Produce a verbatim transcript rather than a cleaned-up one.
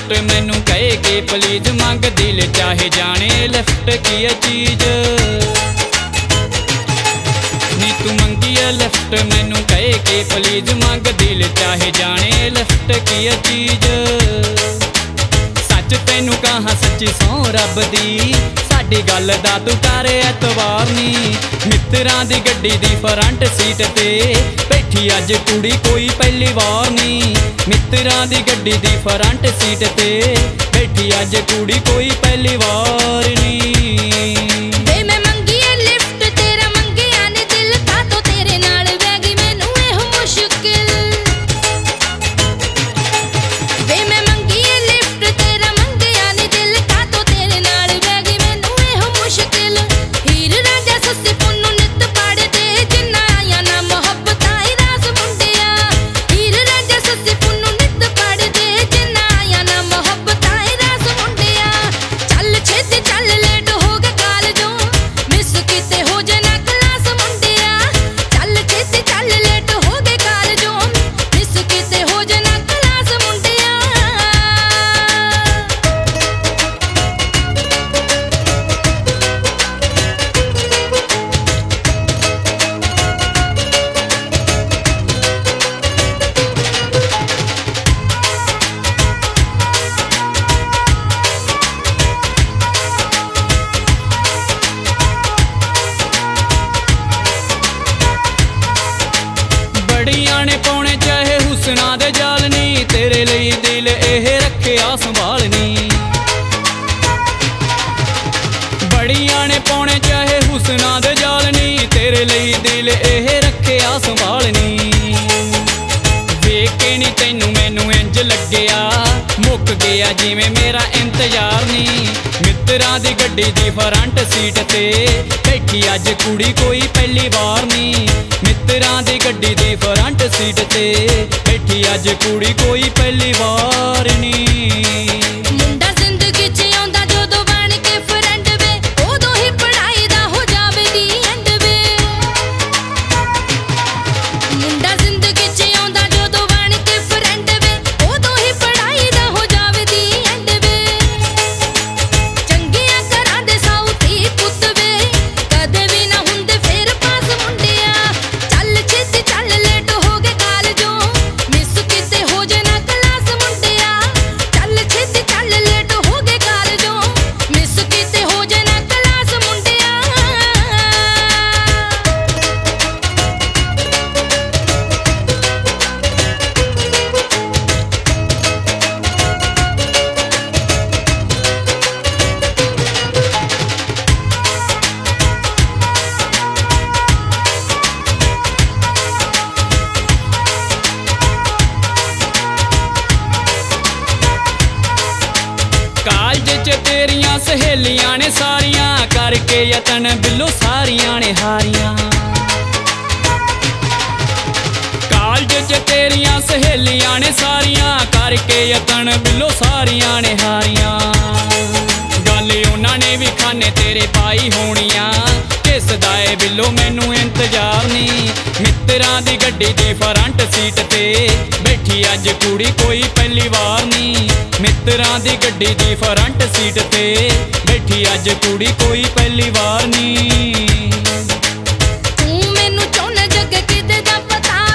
Lift मैनू कहे के प्लीज मंग दिल चाहे जाने लिफ्ट की है चीज। नी तू मंगी है लिफ्ट मैनू कहे के प्लीज मंग दिल चाहे जाने लिफ्ट की है चीज। सच तेनू कहा सच्ची सौ रब दी साडी गल दा तू कर एतबार नी। मित्रां दी गड्डी दी फ्रंट सीट ते बैठी अज कुड़ी कोई पहली वार नी। मित्रां दी गड्डी दी फ्रंट सीट ते बैठी अज कुड़ी कोई पहली वार नी। बड़ियां ने पौने चाहे हुसना दे जाल नी तेरे लिए दिल एह रखिया संभालनी। बड़ियां ने पौने चाहे हुसना दे जाल नी तेरे लिए दिल एह रखिया संभालनी। वेख के नी तैनू मैनू इंज लग्गिया मुक गया जिवें मेरा इंतजार नी। मित्रां दी गड्डी दी फ्रंट सीट ते बैठी अज कुड़ी कोई पहली बार नी। मित्रां दी गड्डी दी फ्रंट सीट ते बैठी अज कुड़ी कोई पहली बार नी। मुंडा जिंदगी च आउंदा जदों बन के फ्रेंड वे उदों ही पढ़ाई दा हो जावे दी एंड वे। मुंडा जिंदगी च आउंदा जदों बन के फ्रेंड वे उदों ही पढ़ाई दा हो जावे दी एंड वे। चंगियां घरां दे साउथी पुੱਤ वे कदे भी ना हुंदे फिर पास मुंडिया। चल छेती चल लेट हो गए कालजों मिस किते हो जे ना क्लास मुंडिया। चल छेती चल लेट हो गए कालजों मिस किते हो जे ना क्लास मुंडिया। कालज च तेरियां सहेलियां ने सारियां करके यतन बिल्लो सारियां ने हारियां। कालज च तेरियां सहेलियां ने सारियां करके यतन बिल्लो सारियां ने हारियां। गल उन्हां ने भी खाने तेरे पाई होनियां किस दाए बिल्लो मैनू इंतजार नी। मित्रां दी गड्डी दी फ्रंट सीट ते बैठी अज कुड़ी कोई पहली वार नी। मित्रां दी गड्डी दी फ्रंट सीट ते बैठी अज कुड़ी कोई पहली वार नी। तू मैनू चाहुंदा जग किते दा पता